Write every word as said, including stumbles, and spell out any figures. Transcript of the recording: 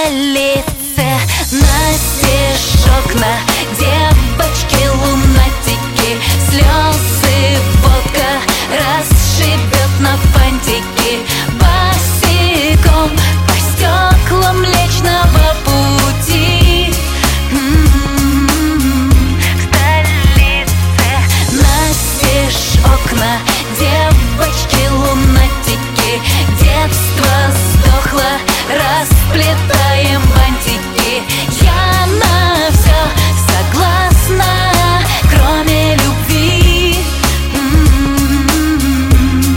столице настежь окна, девочки-лунатики, слезы волка расшибет на фантики. Босиком по стеклам Млечного Пути. М-м-м, к столице настежь окна, девочки-лунатики, детство сдохло, расплетаем